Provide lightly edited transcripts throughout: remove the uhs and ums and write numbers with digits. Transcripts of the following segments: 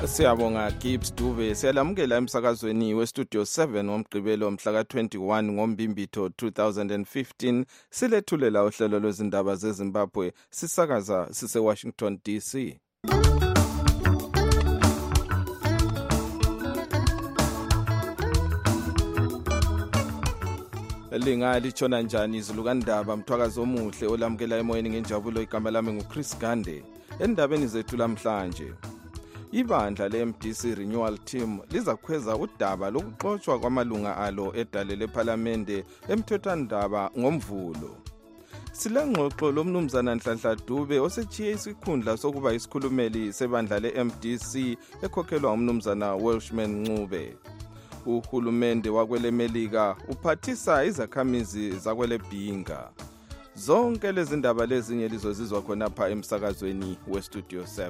Siyabonga Gibbs Dube. Siyalamukela emsakazweni weStudio 7 ngomgqibelo mhla ka-21 ngoMbimbitho 2015. Silethulela uhlelo lwezindaba zeZimbabwe sisakaza sise-Washington DC. Lingali tshona njani izilukandaba mthwakazi omuhle olamukela emoyeni ngenjabulo. Igama lami nguChris Gande. Endabeni zethu lamhlanje, ibandla le-MDC Renewal Team lizakhweza udaba lokuxotshwa kwamalunga alo edale lephalamende emthethwandaba ngomvulo. Silengxoxo lomnumzana Nhlanhla Dube osetshiye isikhundla sokuba isikhulumeli sebandla le-MDC ekhokhelwa umnumzana Welshman Ncube. Uhulumende wakwelemelika uphathisa izakhamizi zakwelebhinga. Zonke lezi ndaba lezinye lizozizwa khonapha emsakazweni weStudio 7.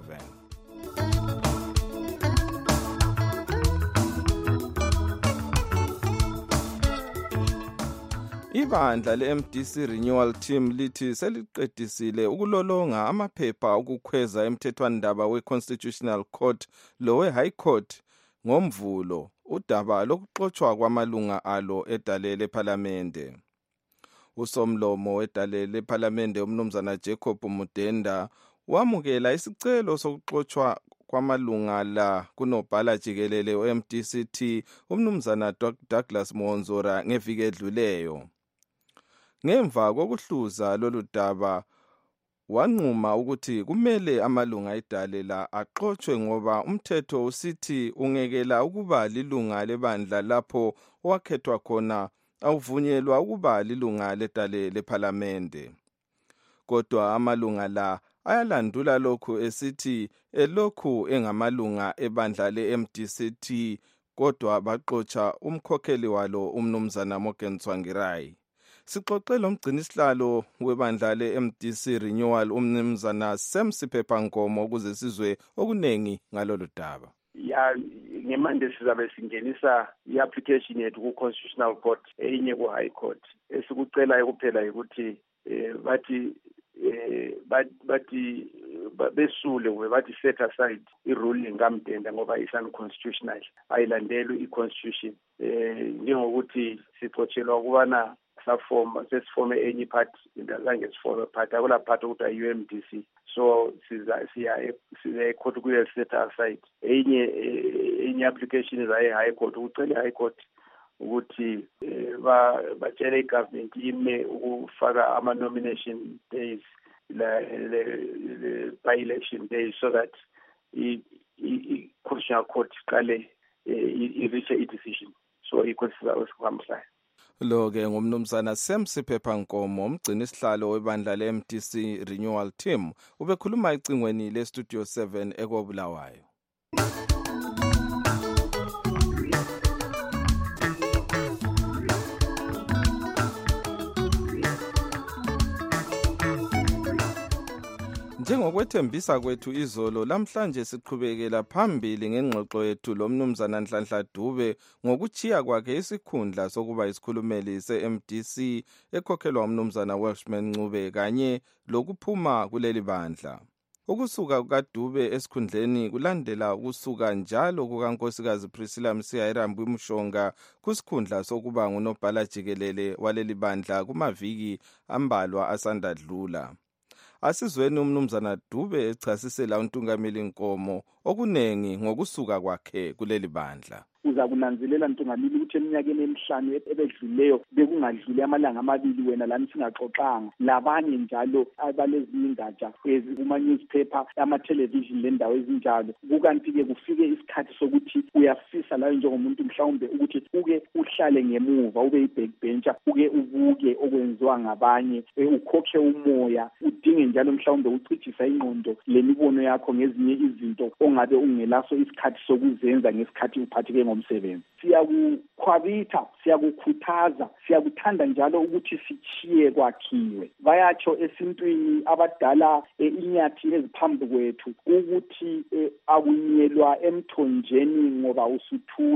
Ibandla le-MDC Renewal Team lithi seliqedisile ukulolonga amaphepha okukhweza emthethwandaba we-Constitutional Court lowe-High Court ngomvulo udaba lokuxotshwa kwamalunga alo edale lephalamende. Usomlomo wedale lephalamende umnumzana Jacob Mudenda wamukela isicelo sokuxotshwa kwamalunga la kunobhala jikelele we-MDCT umnumzana Douglas Monzora ngeviki edluleyo. Ngemva kokuhluza lolu daba wanquma ukuthi kumele amalunga edale la axotshwe ngoba umthetho usithi ungekela ukuba lilunga lebandla lapho owakhethwa khona awuvunyelwa ukuba lilunga ledale lephalamende. Kodwa amalunga la ayalandula lokhu esithi elokhu engamalunga ebandla le-MDCT kodwa baxotsha umkhokheli walo umnumzana Morgan Tsvangirai. Sixoxele umgcinisihlalo webandla le-MDC Renewal umnumzana Sam Siphepankomo ukuze sizwe okunengi ngalolu daba. Ngemande sizabe singenisa i-application yethu ku-Constitutional Court eyinye ku-High Court. Esikucela kuphela ukuthi bathi besule kube bathi set aside i-ruling kaMdenda ngoba is-unconstitutional, ayilandelwe i-constitution. Njengokuthi sixotshelwa ukubana sesifome enye iphathi indazange sifome phathi akula phathi ukuthi ayi-UMDC, so siya e-court kuye set aside enye application za e-High Court ukucela i-High Court ukuthi batshele i-government ime ukufaka ama-nomination days by-election days so that i-Constitutional Court iqale i-reach i-decision. So i-court sizakuhambisayo. Lo-ke ngumnumzana Sam Siphepankomo umgcinisihlalo webandla le-MDC Renewal Team ubekhuluma ecingweni le-Studio 7 ekobulawayo. Njengokwethembisa kwethu izolo lamhlanje siqhubekela phambili ngengxoxo yethu lomnumzana Nhlanhla Dube ngokuchiya kwakhe isikhundla sokuba isikhulumeli se-MDC ekhokhelwa umnumzana Welshman Ncube kanye lokuphuma kuleli bandla. Ukusuka kukaDube esikhundleni kulandela ukusuka njalo kukaNkosikazi Priscilla Msihayirambu Mshonga kusikhundla sokuba ngunobhala jikelele waleli bandla kumaviki ambalwa asandadlula. Asizweni umnumzana Dube echasisela uNtungameli Nkomo okunengi ngokusuka kwakhe kuleli bandla. Uza kunanzelela Ntungameli ukuthi eminyakeni emihlanu ebedluleyo bekungadluli amalanga amabili wena lani singaxoxanga labanye njalo abalezinye ingatsha kuma-newspaper ama-television lendawo ezinjalo. Kukanti-ke kufike isikhathi sokuthi uyafisa layo njengomuntu mhlawumbe ukuthi uke uhlale ngemuva ube i-backbencher uke ubuke okwenziwa ngabanye ukhokhe umoya udinge njalo mhlawumbe uchithisa ingqondo lemibono yakho ngezinye izinto ongabe ungelaso isikhathi sokuzenza ngesikhathi uphatheke ngomsebenzi. Siyakukhwabitha, siyakukhuthaza, siyakuthanda njalo ukuthi sichiye kwakhiwe. Bayatsho esintwini abadala inyathi eziphambi kwethu ukuthi akunyelwa emthonjeni ngoba usuthutha.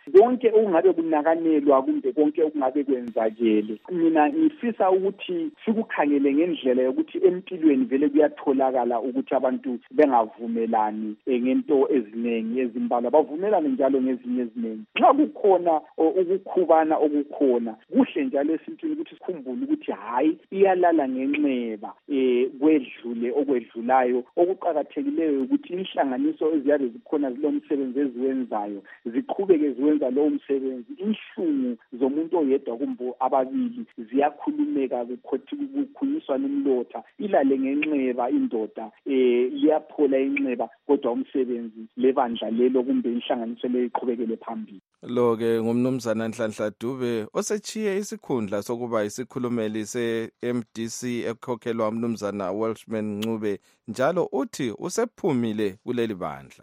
konke okungabe kunakanelwa kumbe konke okungabe kwenzakele. Mina ngifisa ukuthi sikukhangele ngendlela yokuthi empilweni vele kuyatholakala ukuthi abantu bengavumelani ngento eziningi ezimbalwa, bavumelane njalo ngezinye eziningi. Nxa kukhona ukukhubana okukhona, kuhle njalo esintwini ukuthi sikhumbule ukuthi hayi iyalala ngenxeba kwedlule okwedlulayo. Okuqakathekileyo ukuthi inhlanganiso eziyabe zikhona zilomsebenzi eziwenzayo ziqhubeke ziwenza lowo msebenzi. Inhlungu zomuntu oyedwa kumbe ababili ziyakhulumeka, kukhulunyiswa nomlotha, ilale ngenxeba indoda iyaphola inxeba, kodwa umsebenzi lebandla lelo kumbe inhlanganiso leyo iqhubekele phambili. Lo-ke ngumnumzana Nhlanhla Dube osechiye isikhundla sokuba isikhulumeli se-MDC ekhokhelwa umnumzana Welshman Ncube, njalo uthi usephumile kuleli bandla.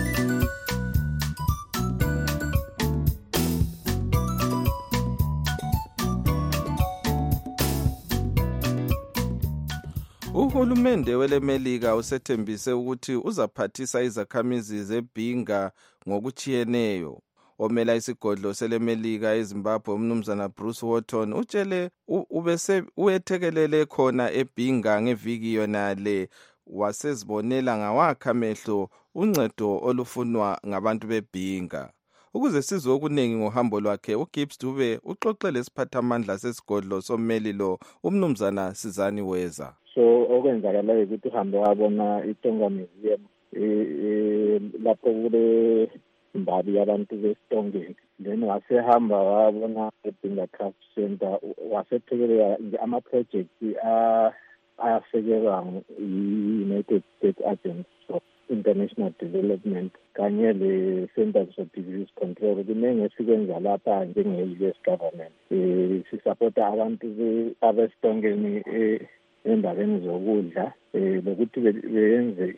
Uhulumende weleMelika usethembise ukuthi uzaphathisa izakhamizi zeBhinga ngokuchiyeneyo. Omela isigodlo seleMelika eZimbabwe umnumzana Bruce Wharton utshele uyethekelele khona eBhinga ngeviki yonale, wasezibonela ngawakhe amehlo uncedo olufunwa ngabantu beBhinga. Ukuze sizwe okuningi ngohambo lwakhe, uGibbs Dube uxoxele isiphathamandla sesigodlo sommeli lo umnumzana Sizani Weza. So okwenzakalayo ukuthi uhambe wabona iTonga Museum lapho kule imbabi yabantu beStongeni, then wasehamba wabona eBhinga Craft Center, wasethekelela ama-projects ayasekelwa yi-United States Agency for International Development kanye le-Centers for Disease Control. Kunenge esikwenza lapha njenge-US government. Sisapota abantu abesitongeni endabeni zokudla, lokuthi beyenze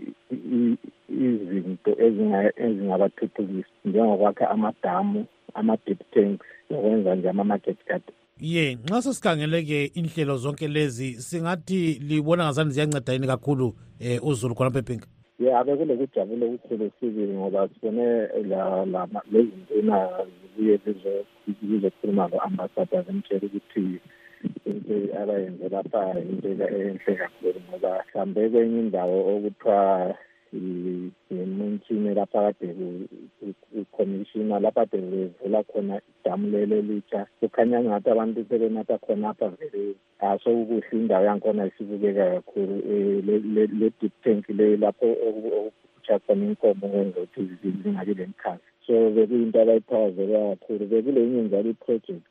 izinto ezingabathuthukisa njengokwakha amadamu, ama-deep tanks, nokwenza nje ama-market garden. Nxa sesikhangeleke inhlelo zonke lezi singathi libona ngazani ziyanceda yini kakhulu uZulu khonapha eBhinga? Abe kulokujabula okukhulu sibili ngoba sibone lezinto zibuye zizokhuluma lo-ambassador zimtshela ukuthi into abayenze lapha into enhle kakhulu, ngoba mhlawumbe kwenye indawo okuthiwa yiMuntshini lapha kade ukhomishina lapha kade bevula khona idamu lelo elitsha, kukhanya ngathi abantu sebenatha khonapha vele sokukuhle, indawo yankhona isibukeka kakhulu. Le-deep tank le lapho okutsha khona inkomo kwenza ukuthi zingabi lemikhazi. So bekuyinto abayithakazela kakhulu. Bekulenye njalo iproject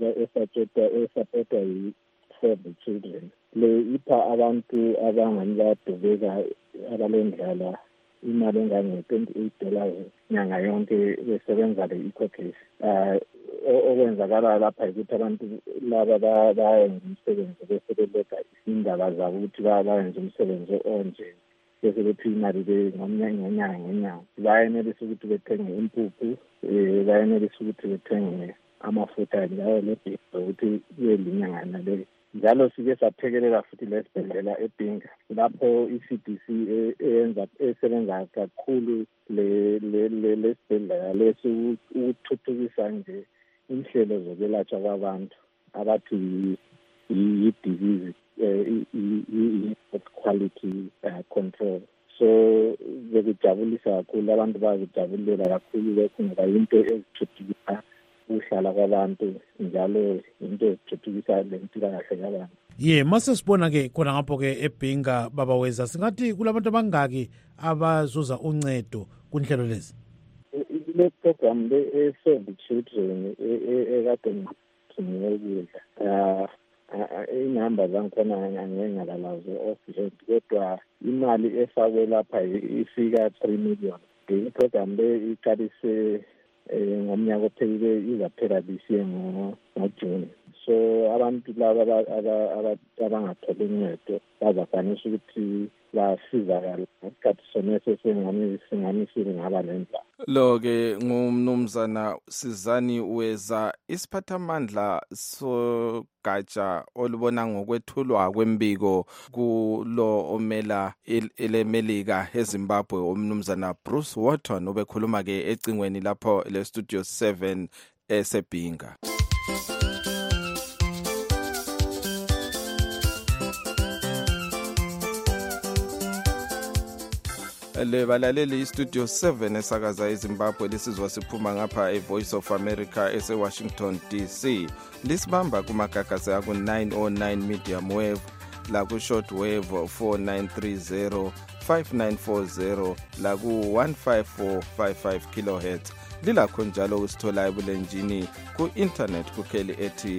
esapotwa yi-For the Children. Le ipha abantu abangani bayadubeka abalendlala imali engange-$28 nyanga yonke besebenza le-EcoCash. Okwenzakala lapha yikuthi abantu laba bayenza umsebenzi bese beletha indaba zabo ukuthi bayenza umsebenzi onje, bese bephi imali ngenyanga. Bayenelisa ukuthi bethenge impuphu, bayenelisa ukuthi bethenge amafutha njalo lebhesi ukuthi kuyelinyanga nale. Njalo sike saphekelela futhi lesibhedlela eBhinga lapho i-CDC esebenza kakhulu lesibhedlela lesi ukuthuthukisa nje inhlelo zokwelatshwa kwabantu abathi yi-disease quality control. So bekujabulisa kakhulu, abantu bakujabulela kakhulu lokhu ngoba into ezithuthukisa ukuhlala kwabantu njalo into ezithuthukisa lempilakahle yabantu. Mase sibona-ke khona ngapho-ke eBhinga Baba Weza, singathi kulabantu abangaki abazuza uncedo kunhlelo lezi? Le program le-For the Children ekade ngiyokudla inamba zangikhona angengalazo off-head, kodwa imali efakwe lapha ifika 3 million. I-program le iqalise ngomnyaka ophelile, izaphela this year ngoJuni. So abantu laba abangatholi uncedo bazafanisa ukuthi basizakala ngesikhathi sonese singani singaba nendlela. Lo-ke ngumnumzana Sizani Weza, isiphathamandla sogatsha olubona ngokwethulwa kwembiko kulo omela elemelika eZimbabwe, umnumzana Bruce Wharton, obekhuluma-ke ecingweni lapho le-Studio 7 eseBhinga. Lebalaleli iStudio 7 esakaza eZimbabwe lisizwa siphuma ngapha eVoice of America eseWashington DC. Lisibamba kumagagasi aku-909 medium wave laku-short wave 4930 5940 laku-15455 kilohertz. Lilakho njalo usithola ebulenjini ku-internet kukheli ethi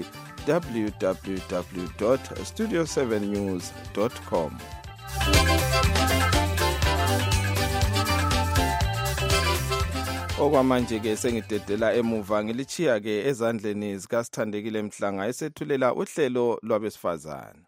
www.studio7news.com. Okwamanje-ke sengidedela emuva ngilichiya-ke ezandleni zikaSithandekile Mhlanga esethulela uhlelo lwabesifazane.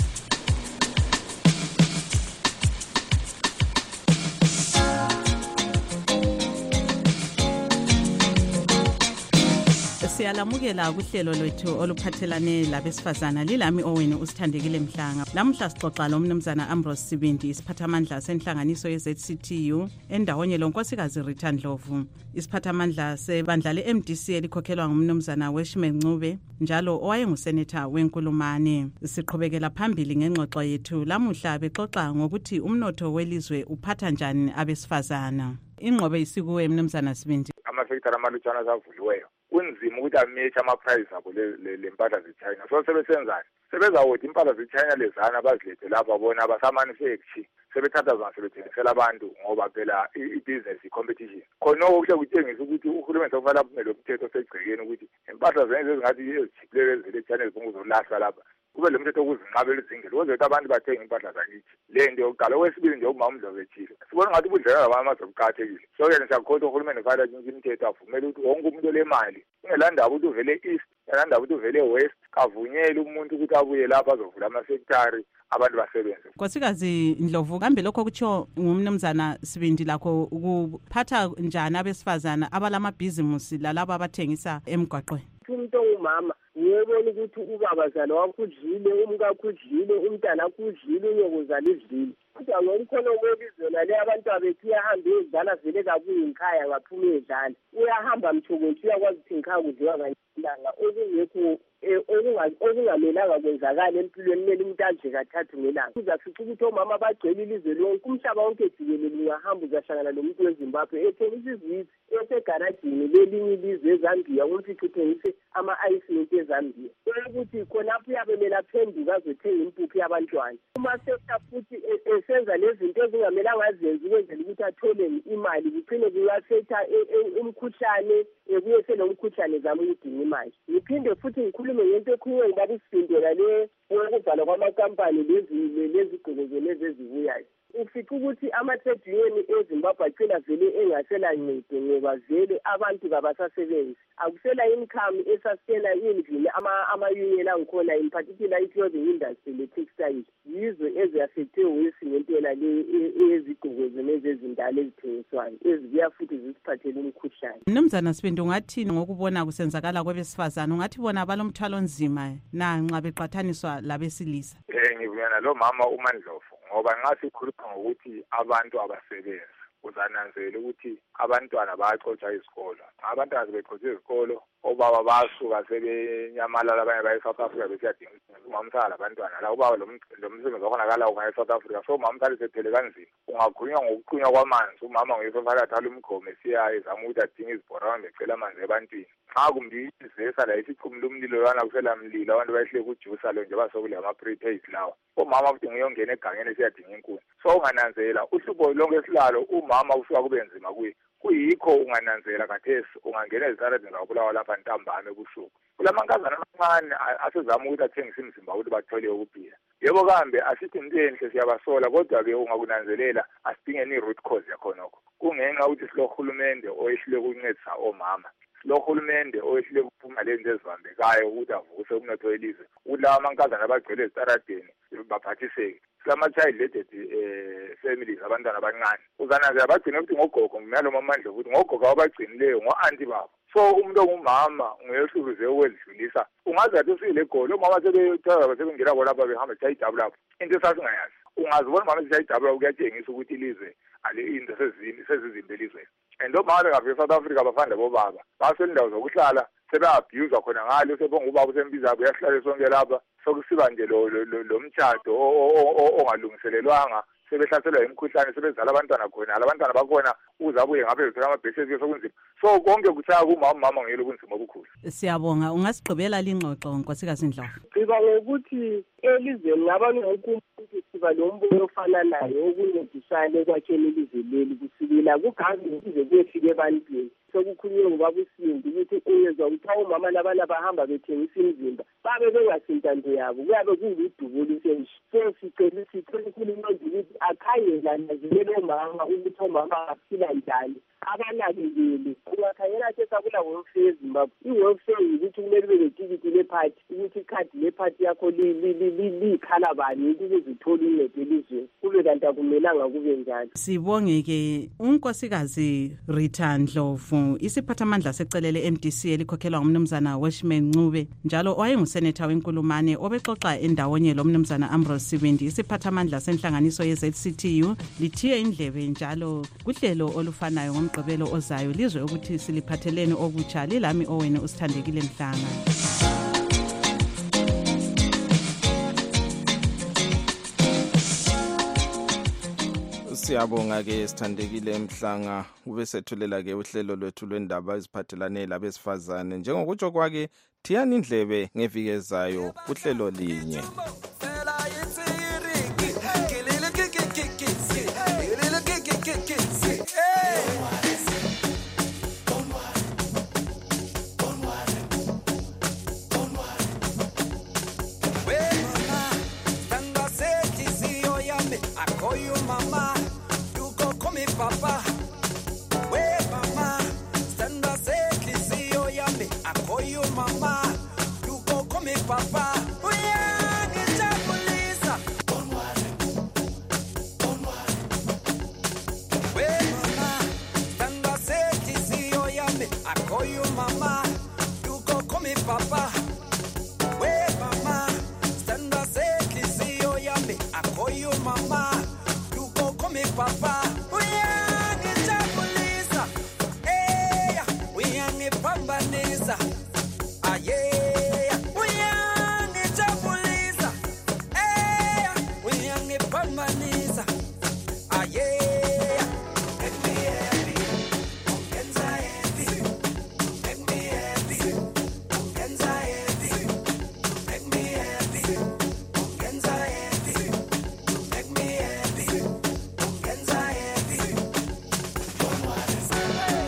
Siyalamukela kuhlelo lwethu oluphathelane labesifazana. Lilami owenu uSithandekile Mhlanga. Lamuhla sixoxa lomnumzana Ambrose Sibindi, isiphathamandla senhlanganiso yeZCTU endawonye lonkosikazi Rita Ndlovu. Isiphathamandla sebandla leMDC elikhokhelwa ngumnumzana Weshime Ncube njalo owayenguseneta weNkulumane. Siqhubekela phambili ngengxoxo yethu. Lamuhla bexoxa ngokuthi umnotho welizwe uphatha njani abesifazana. Ingqobe isikuwe mnumzana Sibindi. Amafektara amalutshwana avuliweyo. Kunzima ukuthi ameche ama-price abo lempahla ze-China. So sebesenzani? Sebezawuthi impahla ze-China lezana bazilethe lapha bona abasamanufacture. Sebethatha zona sebethengisela abantu ngoba phela i-business i-competition. Khonoko kuhle kutshengisa ukuthi uhulumeni sokufanele aphumele umthetho osegcekeni ukuthi impahla zenze ezingathi ezijiphileyo ezile-China zibunguzolahla lapha. Kube le mthetho okuzinqabela izingelo ukuze abantu bathenga impahla zakithi. Le nto yokuqala. Okwesibili nje umama uMdlovu ethile. Sibona ngathi ubudlelwano bamazwe buqakathekile. So-ke siyakholwa uhulumeni kufanele atshintshe imithetho avumele ukuthi wonke umuntu olemali kungelandaba ukuthi uvele east, kungelandaba ukuthi uvele west, kavunyele umuntu ukuthi abuye lapha azovula amasektari abantu basebenze. Nkosikazi Ndlovu, kambe lokho kutsho ngumnumzana Sibindi lakho kuphatha njani abesifazana abalamabhizimusi lalabo abathengisa emgwaqweni? Umuntu ongumama uyebona ukuthi ubabazana wakho udlile, umkakho udlile, umntana wakho udlile, unyokuzala idlile. Kodwa ngomkhono welizwe le abantu abethu uyahamba ezidala vele kabuye ngikhaya ngaphuma edlala. Uyahamba mthokotho uyakwazi ukuthi ngikhaya kudliwa nganyanga okungekho okungamelanga kwenzakala empilweni kumele umuntu adle kathathu ngelanga. Uzafica ukuthi omama bagcwele ilizwe lonke, umhlaba wonke jikelele ungahamba uzahlangana nomuntu weZimbabwe ethengisa izisi esegarajini lelinye ilizwe eZambia umfica uthengise ama-ice eZambia. Ukuthi khonapho uyabemela aphenduka azothenga impuphu yabantwana. Uma sekutha futhi esenza lezinto ezingamelanga azenze ukwenzela ukuthi athole imali kucine kuyafetha umkhuhlane kuyesele umkhuhlane zama ukudinga imali. Ngiphinde futhi ngikhulume ngento ekhulunywa ngibaba uSibindela le ukuvala kwamakampani lezigqoko lezi ezibuyayo. Ufica ukuthi ama-trade union eZimbabwe agcina vele engasela ncedo ngoba vele abantu kabasasebenzi. Akusela income esasela endlini ama-union angikhona in particular i-clothing industry le-textile. Yizo eziafekthe wesi ngempela le ezigqoko nezezindala ezithengiswayo ezibuya futhi zisiphathele umkhuhlane. Mnumzana Sibindi, ungathini ngokubona kusenzakala kwabesifazana? Ungathi bona balomthwalo nzima na nxa beqathaniswa labesilisa? Ngivumelana lo mama uMandlovu ngoba nxa sikhuluma ngokuthi abantu abasebenzi uzananzela ukuthi abantwana bayaxotsha izikolo. Abantwana sebexotsha izikolo, obaba basuka sebenyamalala abanye baye eSouth Africa besiyadinga umamsala abantwana la ubaba lo msebenzi wakhonakala ungaya eSouth Africa. So umamsala sethele kanzima ungakhulunywa ngokuqunywa kwamanzi. Umama nguyesofaka athala umgqomo esiya ezama ukuthi adinga izibhorawana becela amanzi ebantwini. Xa kumbi izesa la isicumula umlilo lwana kusela mlilo abantu bayehle kujusa lo nje basokule ama-prepaid lawa. Omama futhi ngiyongena egangeni esiyadinga inkuni. So ungananzela uhlupho lonke esilalo umama usuka kube nzima kuye. Kuyikho ungananzela kathesi ungangena ezitaradini zabulawa lapha ntambama ebusuku. Kulamankazana amancane asezama ukuthi athengise imizimba ukuthi bathole ukuphila. Yebo kambe asithi into enhle siyabasola kodwa-ke ungakunanzelela asidingeni i-root cause yakhonokho. Kungenxa ukuthi silohulumende oyehlule ukuncedisa omama. Lohulumende oyehlule kuphuma lento ezibambekayo ukuthi avuse umnotho welizwe. Kulawa amankazana abagcwele ezitaradeni baphathiseke silama-child-led families abantwana abancane uzananzela bagcine ukuthi ngogogo ngiyalo mamandla ukuthi ngogogo abagcinileyo ngo-anti babo so umuntu ongumama nguyehlukuze ukwedlulisa ungazi kathi usile egoli omama sebengena kolapha behamba siyayidabula lapho into esasingayazi ungazibona mama siyayidabula kuyatshengisa ukuthi ilizwe into sezizimbi elizweni and omama bengafika e-South Africa bafanda bobaba baselindawo zokuhlala sebe-abhuyuzwa khona ngalo sebonga ubaba usembizabo uyahlale sonke lapha sokusiba nje lo mtshado ongalungiselelwanga sebehlaselwa imikhuhlane sebezala abantwana khona abantwana bakhona uzabuye ngabe bethola amabhesezi sokunzima so konke kuthaya kumama ngelo kunzima obukhulu. Siyabonga, ungasigqibela lingxoxo Nkosikazi Ndlovu. Siba ngokuthi elizweni ngabantu umuntu siba lombono ofananayo okuncedisana ekwakheni ilizwe leli kusukela kugazi ukuze kuyefika ebantwini sokukhulunywa ngobaba uSindi ukuthi uyezwa ukuthi omama labana bahamba bethengisa imizimba babe bengasintando yabo kuyabe kungudubulo senje so sicela ukukhuluma ukuthi akhayela nazilele omama ukuthi omama baphila njani abanakekeli ungakhangela sesakula welfare eZimbabwe i-welfare ukuthi kumele ube letikiti lephathi ukuthi ikhadi lephathi yakho likhala bani ukuze zithole uncedo elizweni kube kanti akumelanga kube njalo. Sibonge-ke unkosikazi Rita Ndlovu isiphathamandla secelele MDC elikhokhelwa ngumnumzana Welshman Ncube njalo owayengusenetha wenkulumane obexoxa endawonye lo mnumzana Ambrose Sibindi isiphathamandla senhlanganiso ye-ZCTU lithiye indlebe njalo kuhlelo olufanayo ngomgqibelo ozayo lizwe ukuthi siliphatheleni okutsha lilami owene usithandekile Mhlanga. Siyabonga-ke sithandekile Mhlanga ube sethulela-ke uhlelo lwethu lwendaba eziphathelane labesifazane njengokutsho kwake thiyani indlebe ngeviki ezayo uhlelo linye. Papa, where mama, stand up, say, Kizio, yummy. I call you mama, you go call me papa. We are the police. Don't worry. Where mama, stand up, say, Kizio, yummy. I call you mama, you go call me papa. Where mama, stand up, say, Kizio, yummy. I call you mama, you go call me papa. Pambanesa, yeah, we are the Japanese, we are the Pambanesa, yeah, make me happy, anxiety, make me happy, anxiety, make me happy, anxiety, make me happy, anxiety. Don't worry.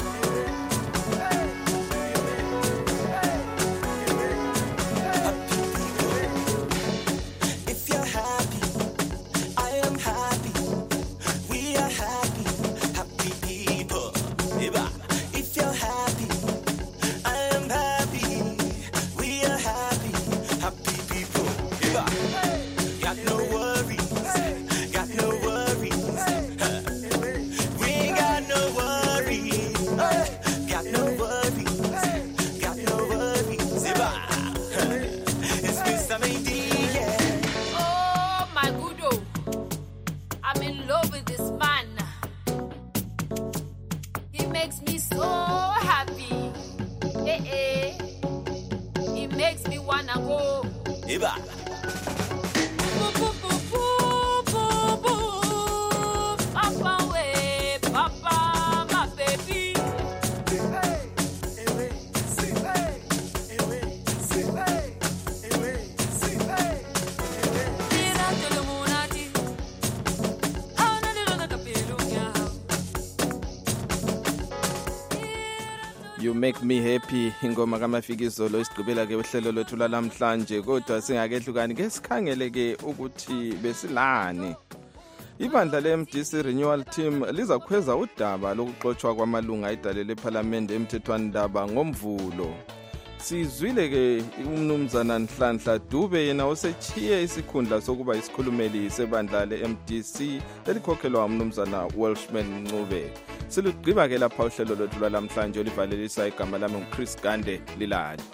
You make me happy ingoma kaMafikizolo isigqibela ke uhlelo lwethu lalamhlanje kodwa singakehlukani ke sikhangele ke ukuthi besilani. Ibandla le-MDC Renewal Team lizakhweza udaba lokuxotshwa kwamalunga edale leParliament emthethwandaba ngomvulo. Sizwile ke umnumzana Nhlanhla Dube yena osechiye isikhundla sokuba isikhulumeli sebandla le-MDC elikhokhelwa umnumzana Welshman Ncube. Silugqiba ke lapha uhlelo lwethu lwalamhlanje olivalelisa igama lami nguChris Gande Lilali.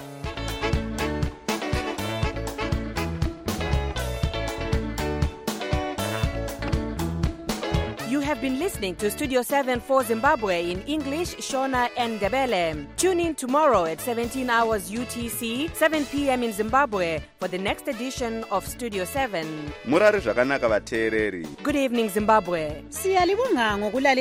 You have been listening to Studio 7 for Zimbabwe in English, Shona and Ndebele. Tune in tomorrow at 17 hours UTC, 7 p.m. in Zimbabwe for the next edition of Studio 7. Murari zvakanaka vateereri. Good evening, Zimbabwe. Siyalibonga ngokulalela